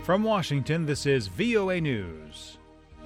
From Washington, this is VOA News.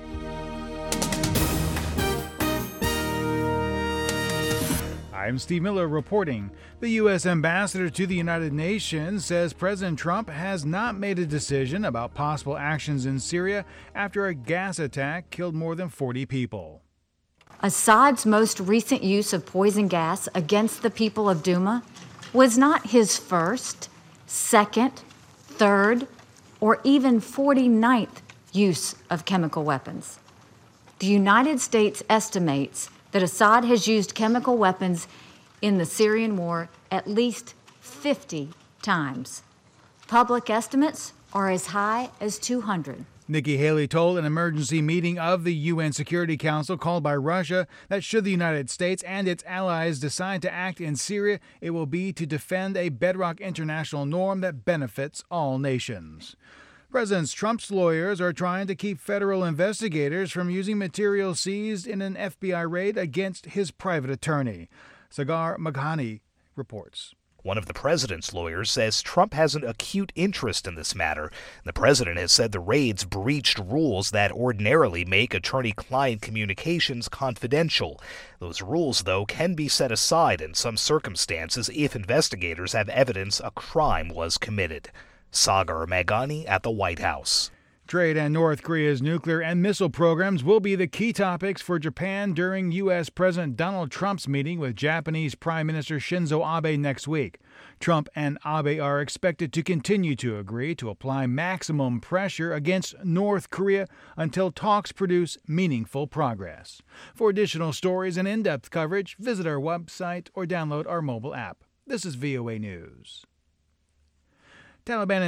I'm Steve Miller reporting. The U.S. ambassador to the United Nations says President Trump has not made a decision about possible actions in Syria after a gas attack killed more than 40 people. Assad's most recent use of poison gas against the people of Douma was not his first, second, third, or even 49th use of chemical weapons. The United States estimates that Assad has used chemical weapons in the Syrian war at least 50 times. Public estimates are as high as 200. Nikki Haley told an emergency meeting of the UN Security Council called by Russia that should the United States and its allies decide to act in Syria, it will be to defend a bedrock international norm that benefits all nations. President Trump's lawyers are trying to keep federal investigators from using material seized in an FBI raid against his private attorney. Sagar Maghani reports. One of the president's lawyers says Trump has an acute interest in this matter. The president has said the raids breached rules that ordinarily make attorney-client communications confidential. Those rules, though, can be set aside in some circumstances if investigators have evidence a crime was committed. Sagar Maghani at the White House. Trade and North Korea's nuclear and missile programs will be the key topics for Japan during U.S. President Donald Trump's meeting with Japanese Prime Minister Shinzo Abe next week. Trump and Abe are expected to continue to agree to apply maximum pressure against North Korea until talks produce meaningful progress. For additional stories and in-depth coverage, visit our website or download our mobile app. This is VOA News. Taliban